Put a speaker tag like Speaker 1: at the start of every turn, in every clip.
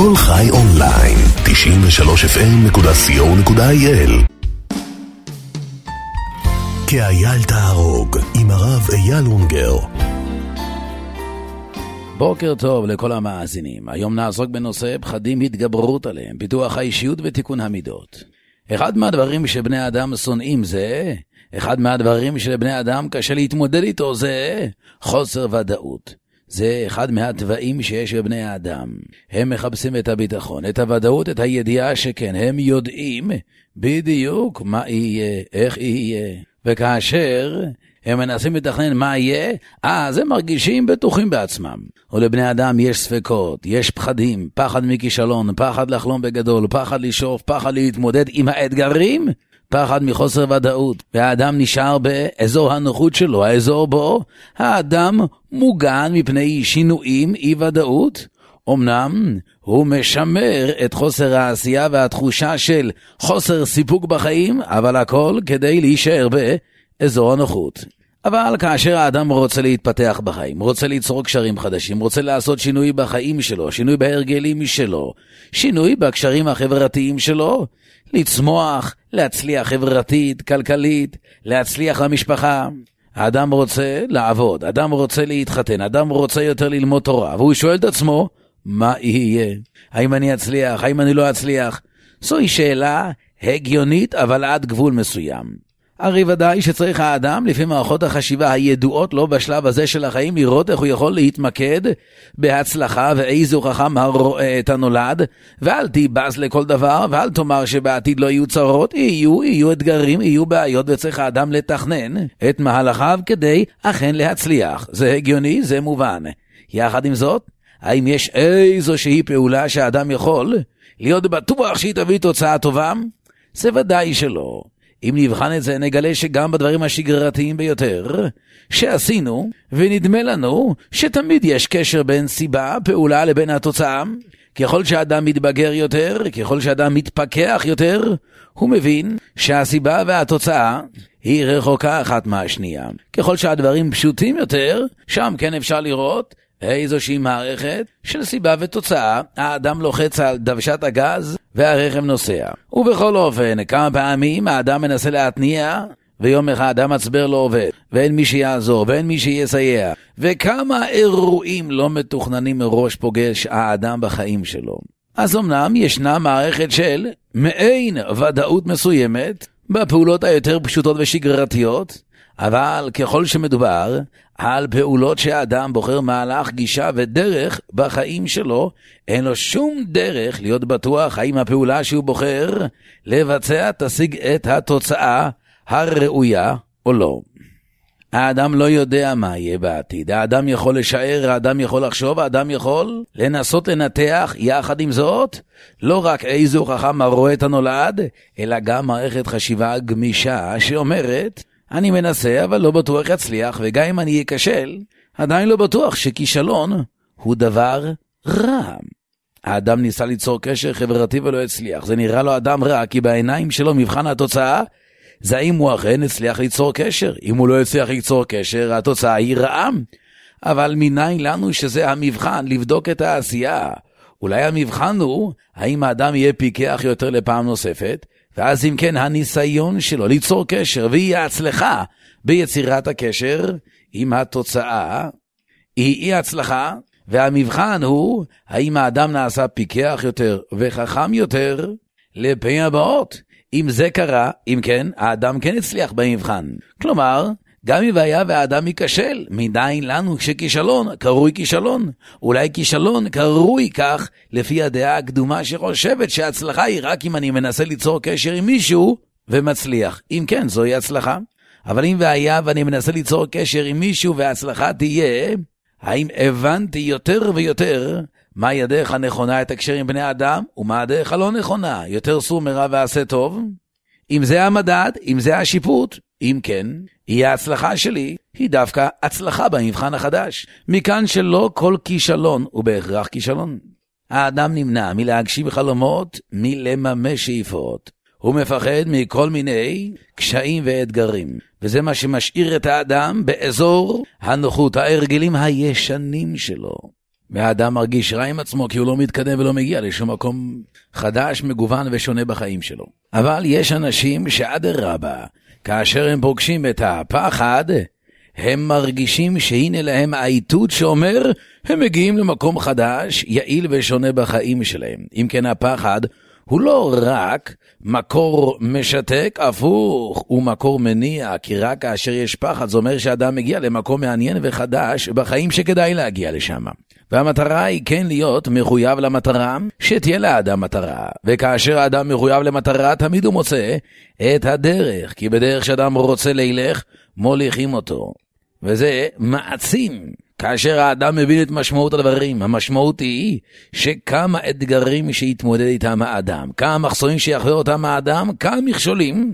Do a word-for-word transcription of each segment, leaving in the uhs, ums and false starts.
Speaker 1: כל חי אונליין, תשעים ושלוש אף אם נקודה סי או נקודה איי אל. כאייל תהרוג, עם הרב אייל אונגר.
Speaker 2: בוקר טוב לכל המאזינים. היום נעסוק בנושא פחדים התגברות עליהם, פיתוח האישיות ותיקון המידות. אחד מהדברים שבני אדם שונאים זה, אחד מהדברים שלבני אדם קשה להתמודד איתו זה חוסר ודאות. זה אחד מהטבעים שיש בבני האדם. הם מחפשים את הביטחון, את הוודאות, את הידיעה שכן, הם יודעים בדיוק מה יהיה, איך יהיה. וכאשר הם מנסים לתכנן מה יהיה, אז הם מרגישים בטוחים בעצמם. ולבני אדם יש ספקות, יש פחדים, פחד מכישלון, פחד לחלום בגדול, פחד לשאוף, פחד להתמודד עם האתגרים, פחד מחוסר ודאות. והאדם נשאר באזור הנוחות שלו, האזור בו האדם מוגן מפני שינויים, אי ודאות. אמנם הוא משמר את חוסר העשייה והתחושה של חוסר סיפוק בחיים, אבל הכל כדי להישאר באזור הנוחות. אבל כאשר האדם רוצה להתפתח בחיים, רוצה ליצור קשרים חדשים, רוצה לעשות שינוי בחיים שלו, שינוי בהרגלים שלו, שינוי בקשרים החברתיים שלו, לצמוח, להצליח חברתית, כלכלית, להצליח למשפחה. האדם רוצה לעבוד, אדם רוצה להתחתן, אדם רוצה יותר ללמוד תורה, והוא שואל את עצמו, מה יהיה? האם אני אצליח? האם אני לא אצליח? זוהי שאלה הגיונית, אבל עד גבול מסוים. הרי ודאי שצריך האדם, לפי מערכות החשיבה הידועות לו בשלב הזה של החיים, לראות איך הוא יכול להתמקד בהצלחה ואיזו חכם הרואה את הנולד, ואל תיבז לכל דבר, ואל תאמר שבעתיד לא יהיו צרות, יהיו, יהיו אתגרים, יהיו בעיות, וצריך האדם לתכנן את מהלכיו כדי אכן להצליח. זה הגיוני, זה מובן. יחד עם זאת, האם יש איזושהי פעולה שהאדם יכול להיות בטוח שהיא תביא תוצאה טובה? זה ודאי שלא. אם נבחן את זה, נגלה שגם בדברים השגרתיים ביותר שעשינו, ונדמה לנו שתמיד יש קשר בין סיבה, פעולה לבין התוצאה. ככל שאדם מתבגר יותר, ככל שאדם מתפכח יותר, הוא מבין שהסיבה והתוצאה היא רחוקה אחת מהשנייה. ככל שהדברים פשוטים יותר, שם כן אפשר לראות איזושהי מערכת של סיבה ותוצאה. האדם לוחץ על דוושת הגז והרכב נוסע. ובכל אופן, כמה פעמים האדם מנסה להתניע, ויום אחד האדם מצבר לא עובד, ואין מי שיעזור, ואין מי שיסייע. וכמה אירועים לא מתוכננים מראש פוגש האדם בחיים שלו. אז אמנם ישנה מערכת של מעין ודאות מסוימת, בפעולות היותר פשוטות ושגרתיות, אבל ככל שמדובר על פעולות שהאדם בוחר מהלך, גישה ודרך בחיים שלו, אין לו שום דרך להיות בטוח האם הפעולה שהוא בוחר לבצע תשיג את התוצאה הראויה או לא. האדם לא יודע מה יהיה בעתיד. האדם יכול לשער, האדם יכול לחשוב, האדם יכול לנסות לנתח. יחד עם זאת, לא רק איזו חכם הרואה את הנולד, אלא גם מערכת חשיבה גמישה שאומרת, אני מנסה אבל לא בטוח יצליח, וגם אם אני אכשל, עדיין לא בטוח שכישלון הוא דבר רע. האדם ניסה ליצור קשר חברתי ולא הצליח. זה נראה לו אדם רע, כי בעיניים שלו מבחן התוצאה זה אם הוא אכן הצליח ליצור קשר. אם הוא לא הצליח ליצור קשר, התוצאה היא רעה. אבל מניין לנו שזה המבחן לבדוק את העשייה? אולי המבחן הוא האם האדם יהיה פיקח יותר לפעם נוספת, ואז אם כן הניסיון שלו ליצור קשר והיא ההצלחה ביצירת הקשר, עם התוצאה היא אי הצלחה, והמבחן הוא האם האדם נעשה פיקח יותר וחכם יותר לפעמים הבאות. אם זה קרה, אם כן, האדם כן הצליח במבחן. כלומר, גם אם היה והאדם ייכשל, מניין לנו כשכישלון קרוי כישלון. אולי כישלון קרוי כך לפי הדעה הקדומה שחושבת שההצלחה היא רק אם אני מנסה ליצור קשר עם מישהו ומצליח. אם כן, זוהי הצלחה. אבל אם והיה ואני מנסה ליצור קשר עם מישהו וההצלחה תהיה, האם הבנתי יותר ויותר מהי הדרך הנכונה את הקשר עם בני אדם ומה הדרך הלא נכונה, יותר סור מרע ועשה טוב? אם זה המדד, אם זה השיפוט, אם כן, היא ההצלחה שלי, היא דווקא הצלחה במבחן החדש. מכאן שלא כל כישלון הוא בהכרח כישלון. האדם נמנע מלהגשים חלומות, מלממש שאיפות. הוא מפחד מכל מיני קשיים ואתגרים. וזה מה שמשאיר את האדם באזור הנוחות, ההרגלים הישנים שלו. והאדם מרגיש רע עם עצמו כי הוא לא מתקדם ולא מגיע לשום מקום חדש, מגוון ושונה בחיים שלו. אבל יש אנשים שאדרבה, כאשר הם פוגשים את הפחד, הם מרגישים שהנה להם האיתות שאומר, הם מגיעים למקום חדש, יעיל ושונה בחיים שלהם. אם כן, הפחד הוא לא רק מקור משתק, הפוך, הוא מקור מניע, כי רק כאשר יש פחד, זה אומר שאדם מגיע למקום מעניין וחדש בחיים שכדאי להגיע לשם. והמטרה היא כן להיות מחויב למטרה, שתהיה לאדם מטרה. וכאשר האדם מחויב למטרה, תמיד הוא מוצא את הדרך, כי בדרך שאדם רוצה לילך, מוליכים אותו. וזה מעצים. כאשר האדם מבין את משמעות הדברים, המשמעות היא שכמה אתגרים שיתמודד איתם האדם, כמה מחסומים שיחווה אותם האדם, כמה מכשולים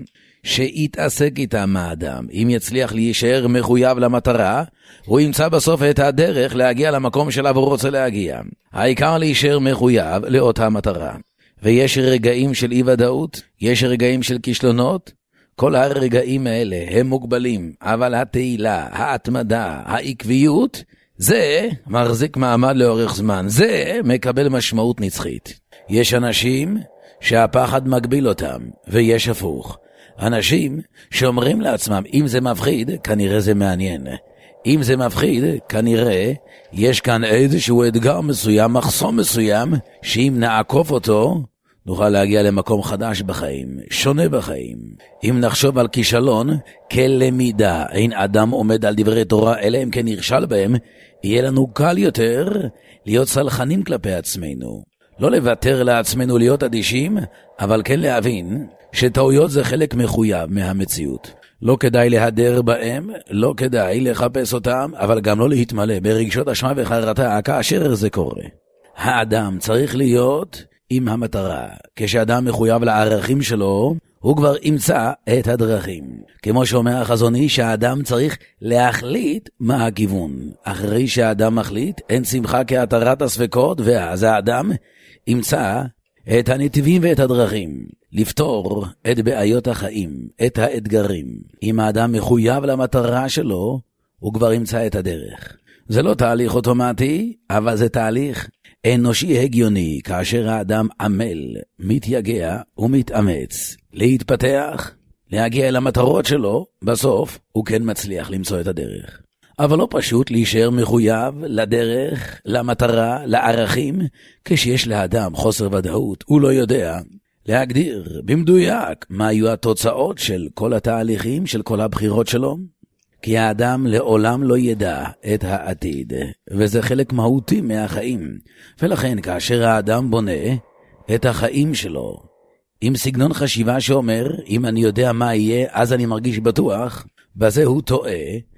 Speaker 2: שיתעסק איתם האדם. אם יצליח להישאר מחויב למטרה, הוא ימצא בסוף את הדרך להגיע למקום שלו הוא רוצה להגיע. העיקר להישאר מחויב לאותה מטרה. ויש רגעים של אי ודאות, יש רגעים של כישלונות, כל הרגעים האלה הם מוגבלים, אבל התהילה, ההתמדה, העקביות, זה מחזיק מעמד לאורך זמן, זה מקבל משמעות נצחית. יש אנשים שהפחד מגביל אותם, ויש הפוך. אנשים שאומרים לעצמם, אם זה מפחיד, כנראה זה מעניין. אם זה מפחיד, כנראה יש כאן איזשהו אתגר מסוים, מחסום מסוים, שאם נעקוף אותו, נוכל להגיע למקום חדש בחיים, שונה בחיים. אם נחשוב על כישלון כלמידה, אין אדם עומד על דברי תורה, אלא אם כן נכשל בהם, יהיה לנו קל יותר להיות סלחנים כלפי עצמנו. לא לוותר לעצמנו להיות אדישים, אבל כן להבין שטעויות זה חלק מחויב מהמציאות. לא כדאי להדר בהם, לא כדאי לחפש אותם, אבל גם לא להתמלא ברגשות אשמה וחרטה כאשר זה קורה. האדם צריך להיות עם המטרה. כשאדם מחויב לערכים שלו, הוא כבר ימצא את הדרכים. כמו שאומר החזון איש, שהאדם צריך להחליט מה הכיוון. אחרי שהאדם מחליט, אין שמחה כהתרת הספקות, ואז האדם ימצא את הנתיבים ואת הדרכים. לפתור את בעיות החיים, את האתגרים. אם האדם מחויב למטרה שלו, הוא כבר ימצא את הדרך. זה לא תהליך אוטומטי, אבל זה תהליך אנושי הגיוני, כאשר האדם עמל, מתייגע ומתאמץ להתפתח, להגיע למטרות שלו, בסוף הוא כן מצליח למצוא את הדרך. אבל לא פשוט להישאר מחויב לדרך, למטרה, לערכים, כשיש לאדם חוסר ודאות, הוא לא יודע להגדיר במדויק מה יהיו התוצאות של כל התהליכים, של כל הבחירות שלו. כי האדם לעולם לא ידע את העתיד, וזה חלק מהותי מהחיים. ולכן כאשר האדם בונה את החיים שלו, עם סגנון חשיבה שאומר, אם אני יודע מה יהיה, אז אני מרגיש בטוח, בזה הוא טועה,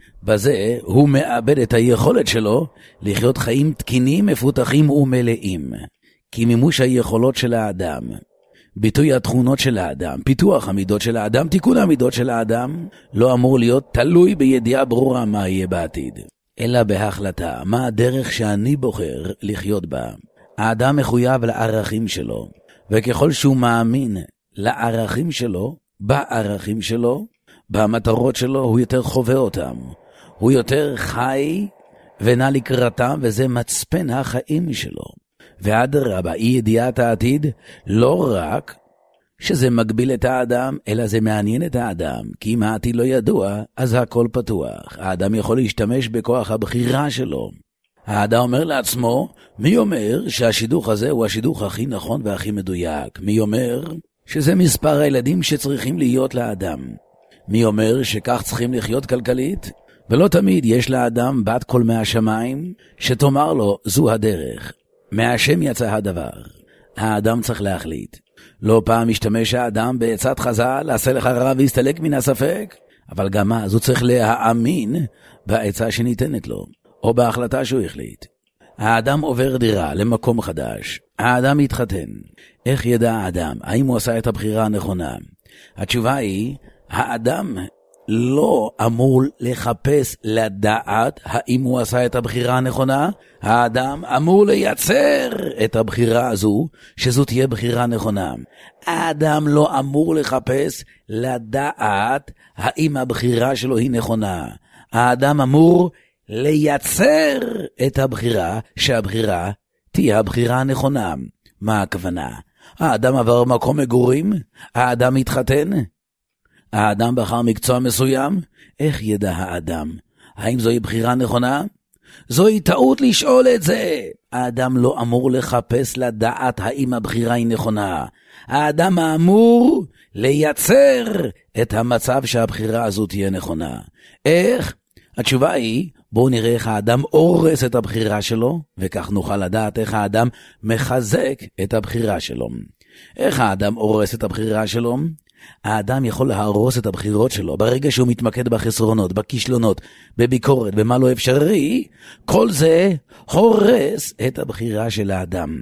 Speaker 2: בזה הוא מאבד את היכולת שלו לחיות חיים תקינים, מפותחים ומלאים. כי מימוש היכולות של האדם, ביטוי התכונות של האדם, פיתוח המידות של האדם, תיקון המידות של האדם, לא אמור להיות תלוי בידיעה ברורה מה יהיה בעתיד, אלא בהחלטה, מה הדרך שאני בוחר לחיות בה. האדם מחויב לערכים שלו, וככל שהוא מאמין לערכים שלו, בערכים שלו, במטרות שלו, הוא יותר חווה אותם. הוא יותר חי ונע לקראתם, וזה מצפן החיים שלו. ואדרבה, אי ידיעת העתיד, לא רק שזה מגביל את האדם, אלא זה מעניין את האדם, כי אם העתיד לא ידוע, אז הכל פתוח. האדם יכול להשתמש בכוח הבחירה שלו. האדם אומר לעצמו, מי אומר שהשידוך הזה הוא השידוך הכי נכון והכי מדויק? מי אומר שזה מספר הילדים שצריכים להיות לאדם? מי אומר שכך צריכים לחיות כלכלית? ולא תמיד יש לאדם בת קול מהשמיים שתאמר לו, זו הדרך. מהשם יצא הדבר. האדם צריך להחליט. לא פעם משתמש האדם בעצת חז"ל, עשה לך רע והסתלק מן הספק, אבל גם אז הוא צריך להאמין בעצה שניתנת לו, או בהחלטה שהוא החליט. האדם עובר דירה למקום חדש. האדם מתחתן. איך ידע האדם? האם הוא עשה את הבחירה הנכונה? התשובה היא, האדם לא אמור לחפש לדעת האם הוא עשה את הבחירה הנכונה. האדם אמור לייצר את הבחירה הזו, שזו תהיה בחירה נכונה. האדם לא אמור לחפש לדעת האם הבחירה שלו היא נכונה. האדם אמור לייצר את הבחירה, שהבחירה תהיה הבחירה הנכונה. מה הכוונה? האדם עבר מקום מגורים, האדם התחתן, האדם בחר מקצוע מסוים, איך ידע האדם? האם זוהי בחירה נכונה? זוהי טעות לשאול את זה. האדם לא אמור לחפש לדעת האם הבחירה היא נכונה. האדם אמור לייצר את המצב שהבחירה הזו תהיה נכונה. איך? התשובה היא, בואו נראה איך האדם הורס את הבחירה שלו, וכך נוכל לדעת איך האדם מחזק את הבחירה שלו. איך האדם הורס את הבחירה שלו? האדם יכול להרוס את הבחירות שלו ברגע שהוא מתמקד בחסרונות, בכישלונות, בביקורת, במה לא אפשרי. כל זה הורס את הבחירה של האדם.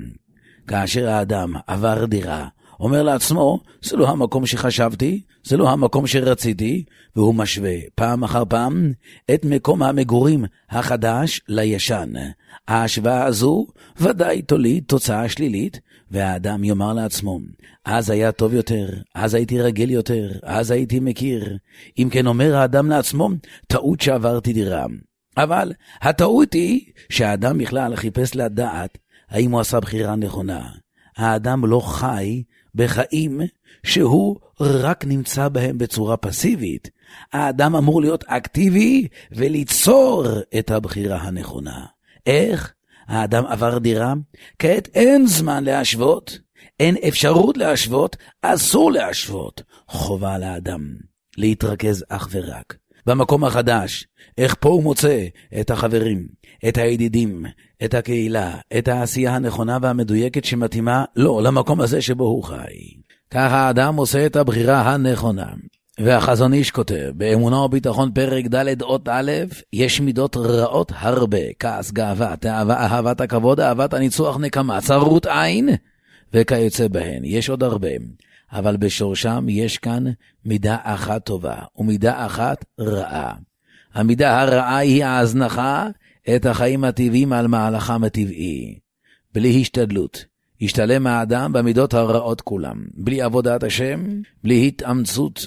Speaker 2: כאשר האדם עבר דירה, אומר לעצמו, זה לא המקום שחשבתי, זה לא המקום שרציתי, והוא משווה פעם אחר פעם את מקום המגורים החדש לישן. ההשוואה הזו ודאי תוליד תוצאה שלילית, והאדם יאמר לעצמו, אז היה טוב יותר, אז הייתי רגיל יותר, אז הייתי מכיר. אם כן אומר האדם לעצמו, טעות שעברתי דירה. אבל הטעות היא שהאדם בכלל חיפש לדעת האם הוא עשה בחירה נכונה. האדם לא חי בחיים שהוא רק נמצא בהם בצורה פסיבית. האדם אמור להיות אקטיבי וליצור את הבחירה הנכונה. איך? האדם עבר דירה, כעת אין זמן להשוות, אין אפשרות להשוות, אסור להשוות. חובה לאדם להתרכז אך ורק במקום החדש. איך פה הוא מוצא את החברים, את הידידים, את הקהילה, את העשייה הנכונה והמדויקת שמתאימה לו, למקום הזה שבו הוא חי. ככה האדם עושה את הבחירה הנכונה. והחזון איש כותב, באמונה וביטחון פרק ד' אות א', יש מידות רעות הרבה, כעס, גאווה, תאווה, אהבת הכבוד, אהבת הניצוח, נקמה, צרות עין, וכיוצא בהן. יש עוד הרבה, אבל בשורשם יש כאן מידה אחת טובה, ומידה אחת רעה. המידה הרעה היא ההזנחה את החיים הטבעיים על מהלכם הטבעי. בלי השתדלות, ישתלם האדם במידות הרעות כולם. בלי עבודת השם, בלי התאמצות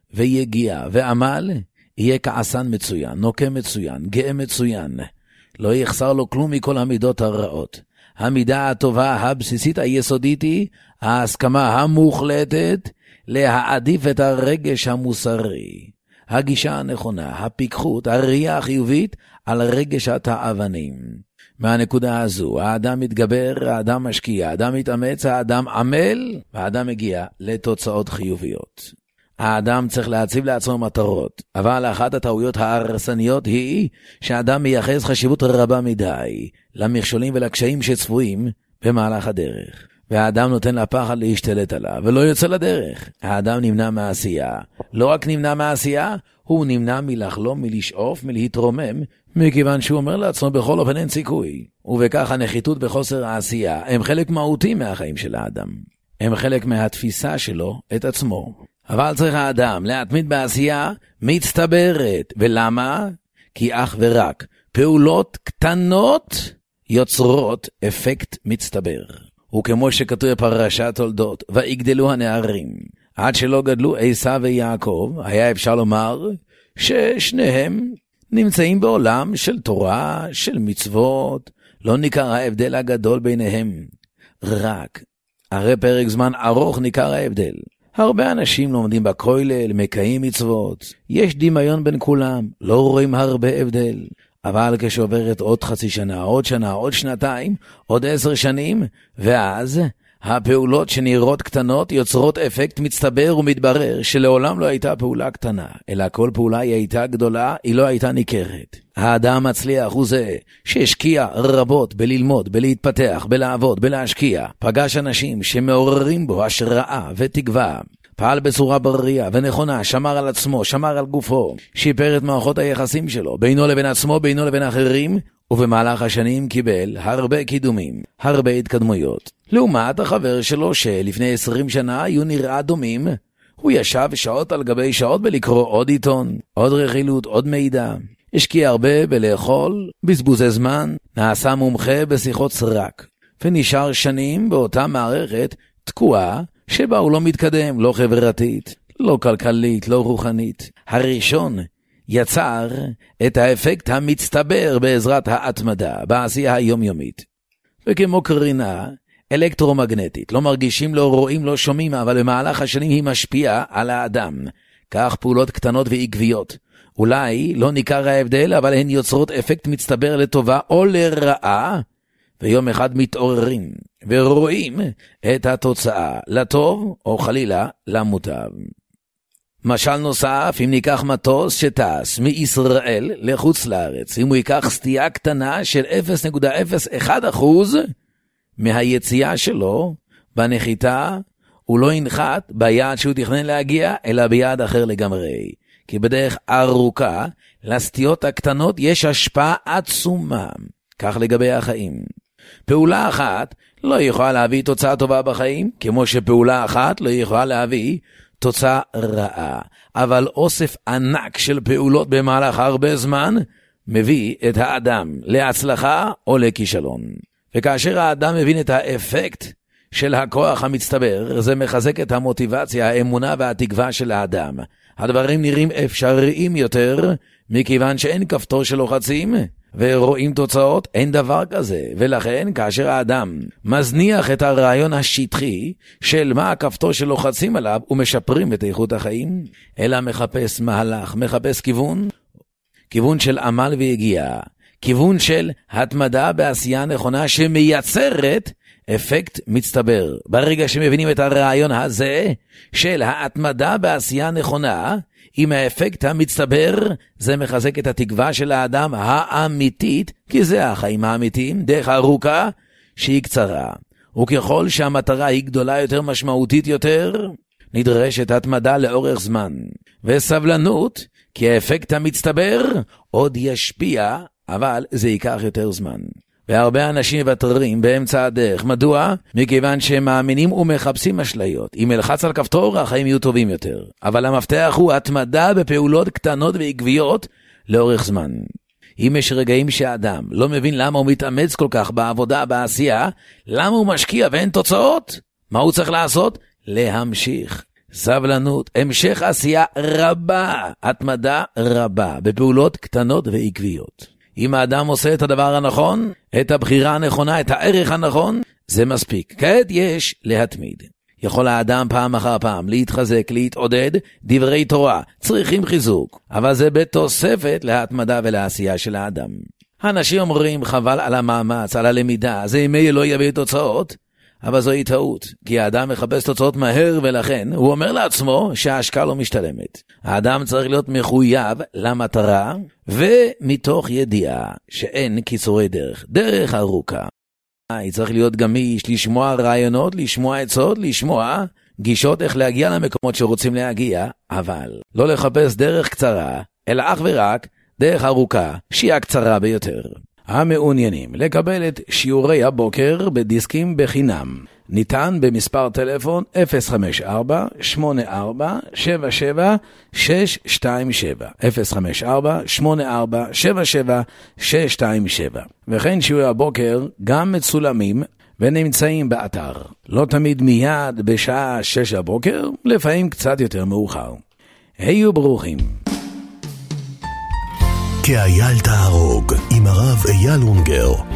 Speaker 2: ויגיע ועמל, יהיה כעסן מצוין, נוקם מצוין, גאה מצוין. לא יחסר לו כלום מכל המידות הרעות. המידה הטובה הבסיסית היסודית היא ההסכמה המוחלטת להעדיף את הרגש המוסרי. הגישה הנכונה, הפיקחות, הראייה החיובית על רגש התאוונים. מהנקודה הזו, האדם מתגבר, האדם משקיע, האדם מתאמץ, האדם עמל, והאדם מגיע לתוצאות חיוביות. האדם צריך להציב לעצמו מטרות, אבל אחת הטעויות ההרסניות היא שהאדם מייחס חשיבות רבה מדי למכשולים ולקשיים שצפויים במהלך הדרך. והאדם נותן לפחד להשתלט עליו, ולא יוצא לדרך. האדם נמנע מהעשייה. לא רק נמנע מהעשייה, הוא נמנע מלחלום, מלשאוף, מלהתרומם, מכיוון שהוא אומר לעצמו בכל אופן אין סיכוי. ובכך הנחיתות בחוסר העשייה הם חלק מהותי מהחיים של האדם. הם חלק מהתפיסה שלו את עצמו. אבל צריך האדם להתמיד בעשייה מצטברת. ולמה? כי אך ורק פעולות קטנות יוצרות אפקט מצטבר. וכמו שכתוב בפרשת תולדות, ויגדלו הנערים, עד שלא גדלו עשיו ויעקב, היה אפשר לומר ששניהם נמצאים בעולם של תורה, של מצוות, לא ניכר ההבדל הגדול ביניהם. רק אחרי פרק זמן ארוך ניכר ההבדל. הרבה אנשים לומדים בכולל, מקיים מצוות, יש דמיון בין כולם, לא רואים הרבה הבדל. אבל כשעוברת עוד חצי שנה, עוד שנה, עוד שנתיים, עוד עשר שנים, ואז הפעולות שנראות קטנות יוצרות אפקט מצטבר ומתברר שלעולם לא הייתה פעולה קטנה, אלא כל פעולה היא הייתה גדולה, היא לא הייתה ניכרת. האדם מצליח הוא זה שהשקיע רבות בללמוד, בלהתפתח, בלעבוד, בלהשקיע, פגש אנשים שמעוררים בו השראה ותקווה. פעל בצורה בריאה ונכונה, שמר על עצמו, שמר על גופו, שיפר את מערכות היחסים שלו, בינו לבין עצמו, בינו לבין אחרים, ובמהלך השנים קיבל הרבה קידומים, הרבה התקדמויות. לעומת החבר שלו שלפני עשרים שנה היו נראה דומים, הוא ישב שעות על גבי שעות בלקרוא עוד עיתון, עוד רכילות, עוד מידע. השקיע הרבה בלאכול, בזבוזי זמן, נעשה מומחה בשיחות סרק, ונשאר שנים באותה מערכת תקועה, שבה הוא לא מתקדם, לא חברתית, לא כלכלית, לא רוחנית. הראשון יצר את האפקט המצטבר בעזרת ההתמדה בעשייה היומיומית. וכמו קרינה אלקטרומגנטית, לא מרגישים, לא רואים, לא שומעים, אבל במהלך השנים היא משפיעה על האדם. כך פעולות קטנות ועקביות. אולי לא ניכר ההבדל, אבל הן יוצרות אפקט מצטבר לטובה או לרעה, ויום אחד מתעוררים ורואים את התוצאה, לטוב או חלילה למוטב. משל נוסף, אם ניקח מטוס שטס מישראל לחוץ לארץ, אם הוא ייקח סטייה קטנה של אפס נקודה אפס אחת אחוז מהיציאה שלו בנחיתה, הוא לא ינחת ביעד שהוא תכנן להגיע, אלא ביעד אחר לגמרי. כי בדרך ארוכה, לסטיות הקטנות יש השפעה עצומה. כך לגבי החיים. פעולה אחת לא יכולה להביא תוצאה טובה בחיים, כמו שפעולה אחת לא יכולה להביא תוצאה רעה. אבל אוסף ענק של פעולות במהלך הרבה זמן, מביא את האדם להצלחה או לכישלון. וכאשר האדם מבין את האפקט של הכוח המצטבר, זה מחזק את המוטיבציה, האמונה והתקווה של האדם. הדברים נראים אפשריים יותר, מכיוון שאין כפתור שלוחצים, ורואים תוצאות, אין דבר כזה. ולכן, כאשר האדם מזניח את הרעיון השטחי של מה הכפתור שלוחצים עליו, ומשפרים את איכות החיים, אלא מחפש מהלך, מחפש כיוון, כיוון של עמל והגיעה, כיוון של התמדה בעשייה נכונה שמייצרת אפקט מצטבר. ברגע שמבינים את הרעיון הזה של ההתמדה בעשייה נכונה, עם האפקט המצטבר, זה מחזק את התקווה של האדם האמיתית, כי זה החיים האמיתיים, דרך ארוכה שהיא קצרה. וככל שהמטרה היא גדולה יותר, משמעותית יותר, נדרשת התמדה לאורך זמן. וסבלנות, כי האפקט המצטבר עוד ישפיע, אבל זה ייקח יותר זמן. והרבה אנשים מוותרים באמצע הדרך. מדוע? מכיוון שהם מאמינים ומחפשים אשליות. אם ילחץ על כפתור, החיים יהיו טובים יותר. אבל המפתח הוא התמדה בפעולות קטנות ועקביות לאורך זמן. אם יש רגעים שהאדם לא מבין למה הוא מתאמץ כל כך בעבודה, בעשייה, למה הוא משקיע ואין תוצאות, מה הוא צריך לעשות? להמשיך. סבלנות, המשך עשייה רבה, התמדה רבה, בפעולות קטנות ועקביות. אם האדם עושה את הדבר הנכון, את הבחירה הנכונה, את הערך הנכון, זה מספיק. כעת יש להתמיד. יכול האדם פעם אחר פעם להתחזק, להתעודד, דברי תורה, צריכים חיזוק, אבל זה בתוספת להתמדה ולעשייה של האדם. האנשים אומרים חבל על המאמץ, על הלמידה, זה ימי לא יביא תוצאות, אבל זוהי טעות, כי האדם מחפש תוצאות מהר, ולכן הוא אומר לעצמו שההשקעה לא משתלמת. האדם צריך להיות מחויב למטרה, ומתוך ידיעה שאין קיצורי דרך, דרך ארוכה. היא צריך להיות גמיש, לשמוע רעיונות, לשמוע עצות, לשמוע גישות איך להגיע למקומות שרוצים להגיע, אבל לא לחפש דרך קצרה, אלא אך ורק דרך ארוכה, שהיא הקצרה ביותר. המעוניינים לקבל את שיעורי הבוקר בדיסקים בחינם, ניתן במספר טלפון אפס חמש ארבע שמונה ארבע שבע שבע שש שתיים שבע, אפס חמש ארבע שמונה ארבע שבע שבע שש שתיים שבע. וכן שיעורי הבוקר גם מצולמים ונמצאים באתר, לא תמיד מיד בשעה שש הבוקר, לפעמים קצת יותר מאוחר. היו ברוכים.
Speaker 1: כאייל תהרוג עם הרב אייל אונגר,